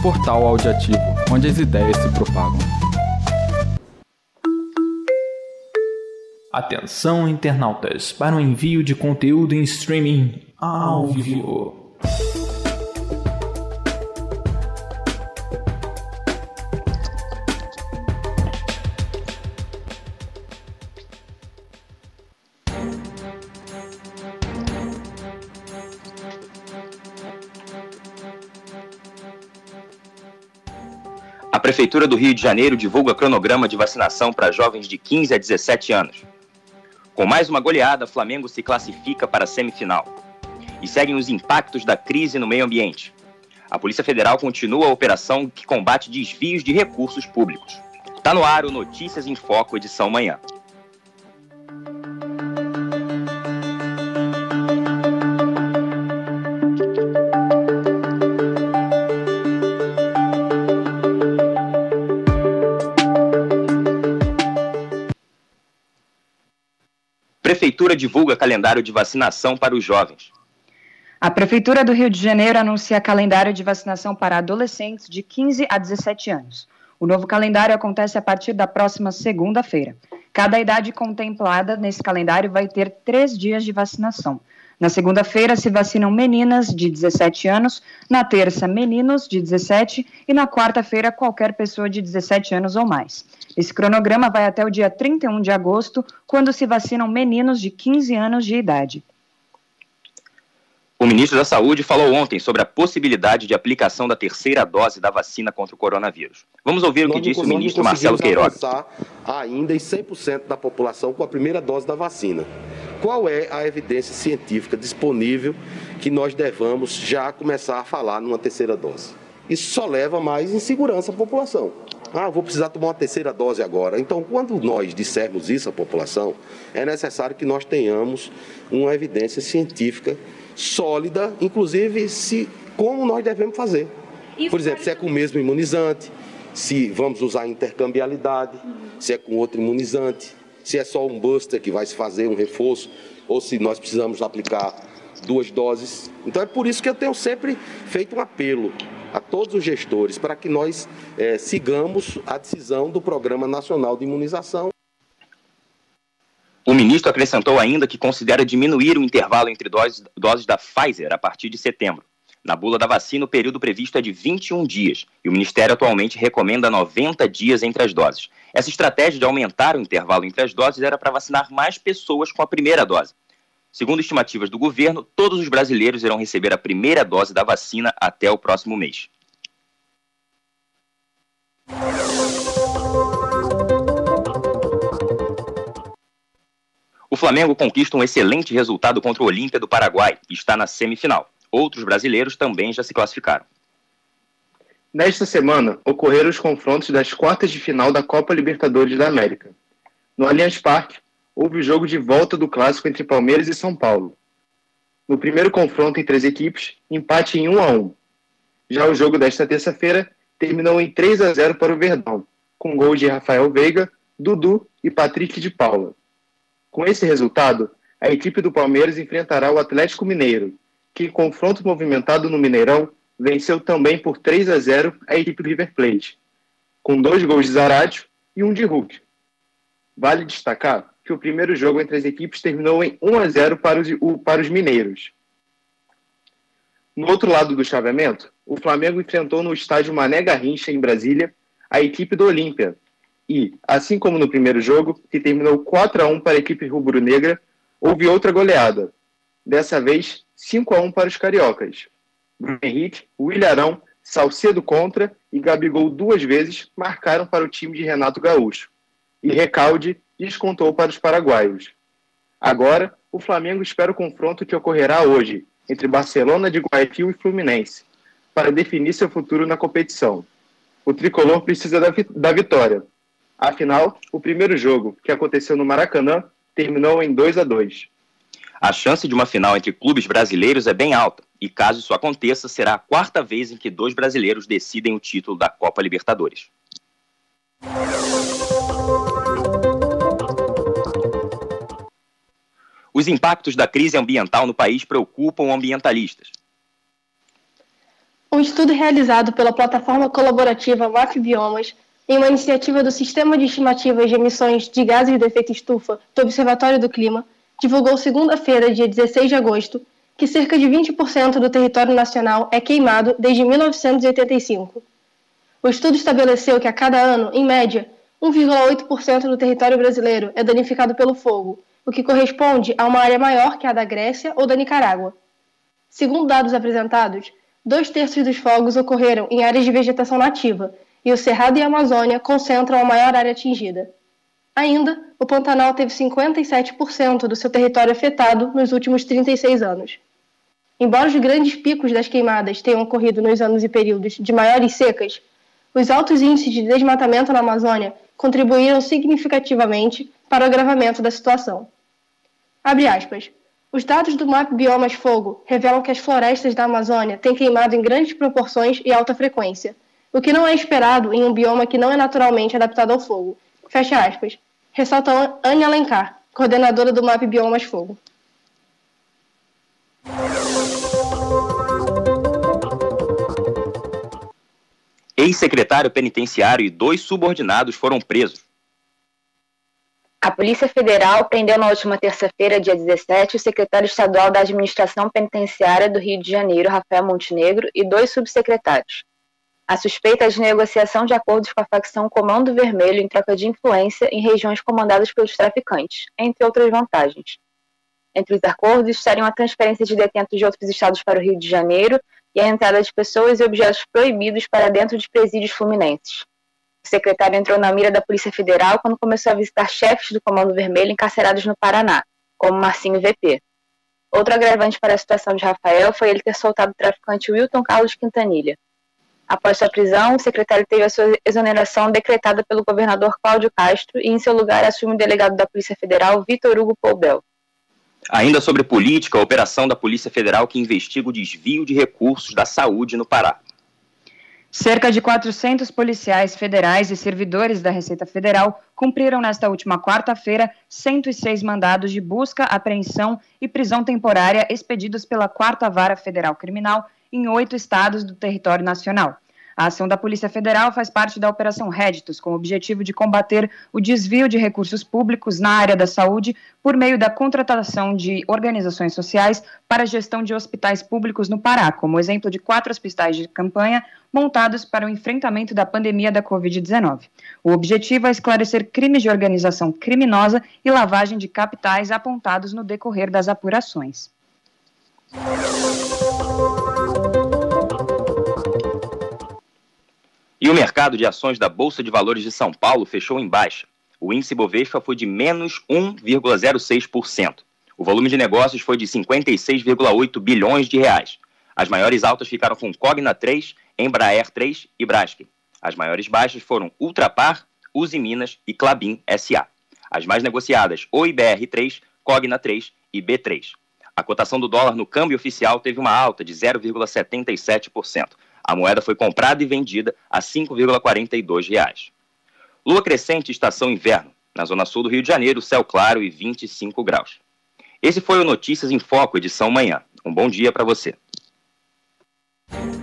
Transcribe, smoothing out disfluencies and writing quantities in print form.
portal audiativo, onde as ideias se propagam. Atenção, internautas, para o envio de conteúdo em streaming ao vivo. A Prefeitura do Rio de Janeiro divulga cronograma de vacinação para jovens de 15 a 17 anos. Com mais uma goleada, Flamengo se classifica para a semifinal. E seguem os impactos da crise no meio ambiente. A Polícia Federal continua a operação que combate desvios de recursos públicos. Tá no ar o Notícias em Foco, edição manhã. Prefeitura divulga calendário de vacinação para os jovens. A Prefeitura do Rio de Janeiro anuncia calendário de vacinação para adolescentes de 15 a 17 anos. O novo calendário acontece a partir da próxima segunda-feira. Cada idade contemplada nesse calendário vai ter 3 dias de vacinação. Na segunda-feira se vacinam meninas de 17 anos, na terça meninos de 17 e na quarta-feira qualquer pessoa de 17 anos ou mais. Esse cronograma vai até o dia 31 de agosto, quando se vacinam meninos de 15 anos de idade. O ministro da Saúde falou ontem sobre a possibilidade de aplicação da terceira dose da vacina contra o coronavírus. Vamos ouvir o que disse o ministro Marcelo Queiroga. Ainda em 100% da população com a primeira dose da vacina. Qual é a evidência científica disponível que nós devamos já começar a falar numa terceira dose? Isso só leva mais insegurança à população. Vou precisar tomar uma terceira dose agora. Então, quando nós dissermos isso à população, é necessário que nós tenhamos uma evidência científica sólida, inclusive como nós devemos fazer. Por exemplo, se é com o mesmo imunizante, se vamos usar intercambiabilidade, se é com outro imunizante, se é só um booster que vai se fazer, um reforço, ou se nós precisamos aplicar 2 doses. Então é por isso que eu tenho sempre feito um apelo a todos os gestores para que nós sigamos a decisão do Programa Nacional de Imunização. O ministro acrescentou ainda que considera diminuir o intervalo entre doses da Pfizer a partir de setembro. Na bula da vacina, o período previsto é de 21 dias e o Ministério atualmente recomenda 90 dias entre as doses. Essa estratégia de aumentar o intervalo entre as doses era para vacinar mais pessoas com a primeira dose. Segundo estimativas do governo, todos os brasileiros irão receber a primeira dose da vacina até o próximo mês. O Flamengo conquista um excelente resultado contra o Olímpia do Paraguai e está na semifinal. Outros brasileiros também já se classificaram. Nesta semana, ocorreram os confrontos das quartas de final da Copa Libertadores da América. No Allianz Parque, houve o jogo de volta do clássico entre Palmeiras e São Paulo. No primeiro confronto entre as equipes, empate em 1-1. Já o jogo desta terça-feira terminou em 3-0 para o Verdão, com gols de Rafael Veiga, Dudu e Patrick de Paula. Com esse resultado, a equipe do Palmeiras enfrentará o Atlético Mineiro, que em confronto movimentado no Mineirão, venceu também por 3-0 a equipe do River Plate, com 2 gols de Zaratio e 1 de Hulk. Vale destacar que o primeiro jogo entre as equipes terminou em 1-0 para os mineiros. No outro lado do chaveamento, o Flamengo enfrentou no estádio Mané Garrincha, em Brasília, a equipe do Olímpia. E, assim como no primeiro jogo, que terminou 4-1 para a equipe rubro-negra, houve outra goleada. Dessa vez, 5-1 para os cariocas. Bruno Henrique, Willian Arão, Salcedo contra e Gabigol 2 vezes marcaram para o time de Renato Gaúcho. E Recalde descontou para os paraguaios. Agora, o Flamengo espera o confronto que ocorrerá hoje, entre Barcelona de Guayaquil e Fluminense, para definir seu futuro na competição. O tricolor precisa da vitória. Afinal, o primeiro jogo, que aconteceu no Maracanã, terminou em 2-2. A chance de uma final entre clubes brasileiros é bem alta, e caso isso aconteça, será a 4ª vez em que 2 brasileiros decidem o título da Copa Libertadores. Os impactos da crise ambiental no país preocupam ambientalistas. Um estudo realizado pela plataforma colaborativa MAP Biomas, em uma iniciativa do Sistema de Estimativas de Emissões de Gases de Efeito Estufa do Observatório do Clima, divulgou segunda-feira, dia 16 de agosto, que cerca de 20% do território nacional é queimado desde 1985. O estudo estabeleceu que a cada ano, em média, 1,8% do território brasileiro é danificado pelo fogo, o que corresponde a uma área maior que a da Grécia ou da Nicarágua. Segundo dados apresentados, 2/3 dos fogos ocorreram em áreas de vegetação nativa, e o Cerrado e a Amazônia concentram a maior área atingida. Ainda, o Pantanal teve 57% do seu território afetado nos últimos 36 anos. Embora os grandes picos das queimadas tenham ocorrido nos anos e períodos de maiores secas, os altos índices de desmatamento na Amazônia contribuíram significativamente para o agravamento da situação. Abre aspas. Os dados do MAP Biomas Fogo revelam que as florestas da Amazônia têm queimado em grandes proporções e alta frequência, o que não é esperado em um bioma que não é naturalmente adaptado ao fogo. Fecha aspas. Ressalta Ania Alencar, coordenadora do MAP Biomas Fogo. Ex-secretário penitenciário e 2 subordinados foram presos. A Polícia Federal prendeu na última terça-feira, dia 17, o secretário estadual da Administração Penitenciária do Rio de Janeiro, Rafael Montenegro, e 2 subsecretários. A suspeita é de negociação de acordos com a facção Comando Vermelho em troca de influência em regiões comandadas pelos traficantes, entre outras vantagens. Entre os acordos estariam a transferência de detentos de outros estados para o Rio de Janeiro e a entrada de pessoas e objetos proibidos para dentro de presídios fluminenses. O secretário entrou na mira da Polícia Federal quando começou a visitar chefes do Comando Vermelho encarcerados no Paraná, como Marcinho VP. Outro agravante para a situação de Rafael foi ele ter soltado o traficante Wilton Carlos Quintanilha. Após sua prisão, o secretário teve a sua exoneração decretada pelo governador Cláudio Castro e, em seu lugar, assume o delegado da Polícia Federal, Vitor Hugo Poubel. Ainda sobre política, a operação da Polícia Federal que investiga o desvio de recursos da saúde no Pará. Cerca de 400 policiais federais e servidores da Receita Federal cumpriram nesta última quarta-feira 106 mandados de busca, apreensão e prisão temporária expedidos pela 4ª Vara Federal Criminal em 8 estados do território nacional. A ação da Polícia Federal faz parte da Operação Réditos, com o objetivo de combater o desvio de recursos públicos na área da saúde por meio da contratação de organizações sociais para a gestão de hospitais públicos no Pará, como exemplo de 4 hospitais de campanha montados para o enfrentamento da pandemia da Covid-19. O objetivo é esclarecer crimes de organização criminosa e lavagem de capitais apontados no decorrer das apurações. E o mercado de ações da Bolsa de Valores de São Paulo fechou em baixa. O índice Bovespa foi de menos 1,06%. O volume de negócios foi de 56,8 bilhões de reais. As maiores altas ficaram com Cogna 3, Embraer 3 e Braskem. As maiores baixas foram Ultrapar, Uzi Minas e Klabin SA. As mais negociadas, Oi BR3, Cogna 3 e B3. A cotação do dólar no câmbio oficial teve uma alta de 0,77%. A moeda foi comprada e vendida a R$ 5,42. Lua crescente, estação inverno. Na zona sul do Rio de Janeiro, céu claro e 25 graus. Esse foi o Notícias em Foco, edição manhã. Um bom dia para você.